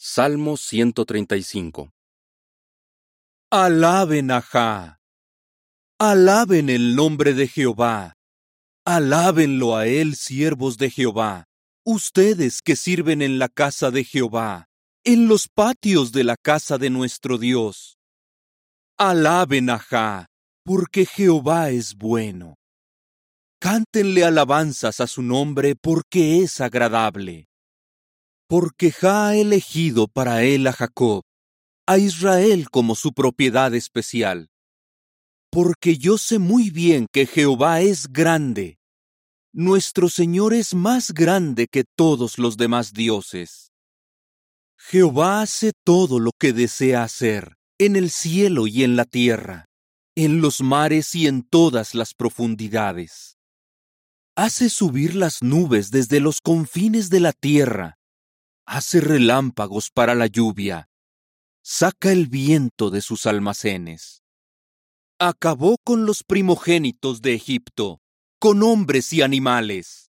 Salmo 135. Alaben a Jah. Alaben el nombre de Jehová. Alábenlo a él, siervos de Jehová, ustedes que sirven en la casa de Jehová, en los patios de la casa de nuestro Dios. Alaben a Jah, porque Jehová es bueno. Cántenle alabanzas a su nombre, porque es agradable. Porque Jah ha elegido para él a Jacob, a Israel como su propiedad especial. Porque yo sé muy bien que Jehová es grande. Nuestro Señor es más grande que todos los demás dioses. Jehová hace todo lo que desea hacer, en el cielo y en la tierra, en los mares y en todas las profundidades. Hace subir las nubes desde los confines de la tierra. Hace relámpagos para la lluvia. Saca el viento de sus almacenes. Acabó con los primogénitos de Egipto, con hombres y animales.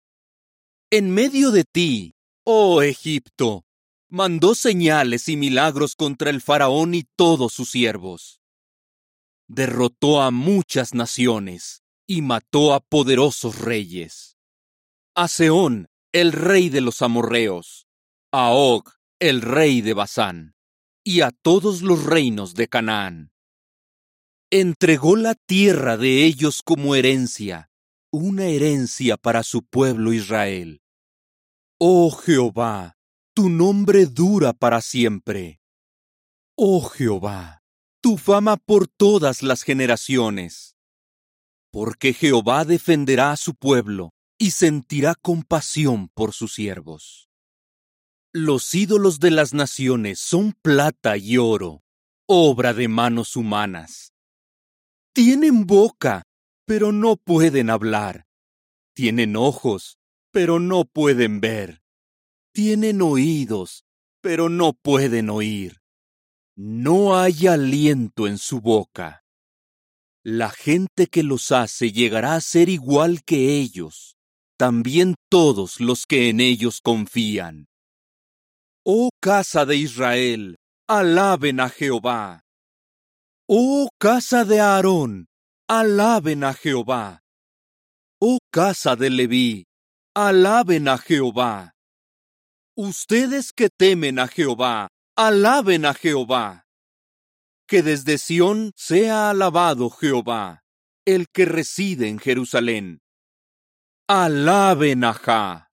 En medio de ti, oh Egipto, mandó señales y milagros contra el faraón y todos sus siervos. Derrotó a muchas naciones y mató a poderosos reyes. A Sehón, el rey de los amorreos, a Og, el rey de Basán, y a todos los reinos de Canaán. Entregó la tierra de ellos como herencia, una herencia para su pueblo Israel. Oh Jehová, tu nombre dura para siempre. Oh Jehová, tu fama por todas las generaciones. Porque Jehová defenderá a su pueblo y sentirá compasión por sus siervos. Los ídolos de las naciones son plata y oro, obra de manos humanas. Tienen boca, pero no pueden hablar. Tienen ojos, pero no pueden ver. Tienen oídos, pero no pueden oír. No hay aliento en su boca. La gente que los hace llegará a ser igual que ellos, también todos los que en ellos confían. Oh casa de Israel, alaben a Jehová. Oh casa de Aarón, alaben a Jehová. Oh casa de Leví, alaben a Jehová. Ustedes que temen a Jehová, alaben a Jehová. Que desde Sión sea alabado Jehová, el que reside en Jerusalén. Alaben a Jah.